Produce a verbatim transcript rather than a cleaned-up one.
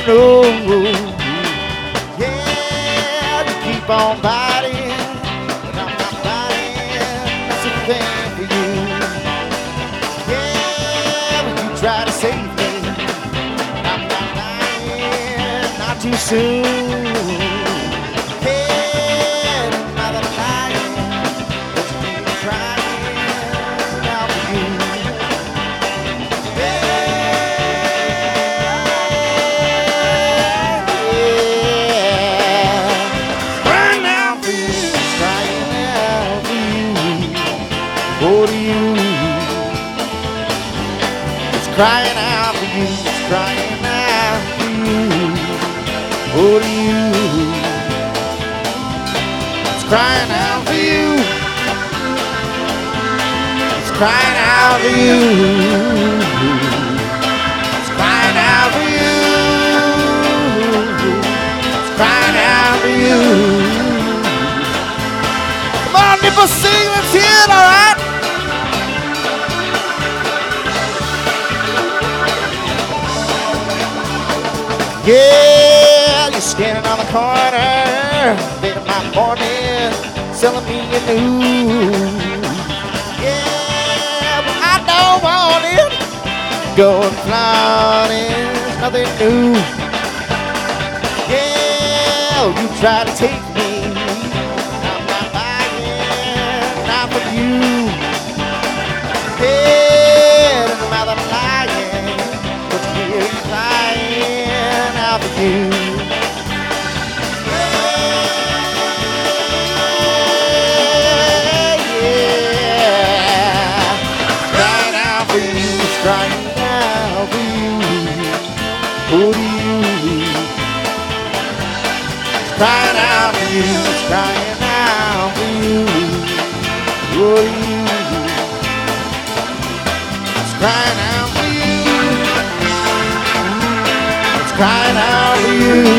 know. Yeah, you keep on biting, but I'm not biting. That's a thing for you. Yeah, when you try to save me, I'm not lying, not too soon. Yeah, I'm not lying, but you keep crying out for you. Oh, to you, it's crying out for you, it's crying out for you. Oh, to you, it's crying out for you, it's crying out for you, it's crying out for you, it's crying out for you. Come on, nipple, sing, let's hear it, all right? Yeah, you're standing on the corner, late in my morning, selling me a news. Yeah, but I don't want it. Going flying, it's nothing new. Yeah, you try to take me, I'm not buying, not for you. Yeah, I'm not lying, but you're crying out for you. Yeah, yeah. Crying out for you, it's crying out for you. Oh, to you. It's crying out for you, it's crying out for you. Oh, to you. It's crying out for you. It's crying out for you.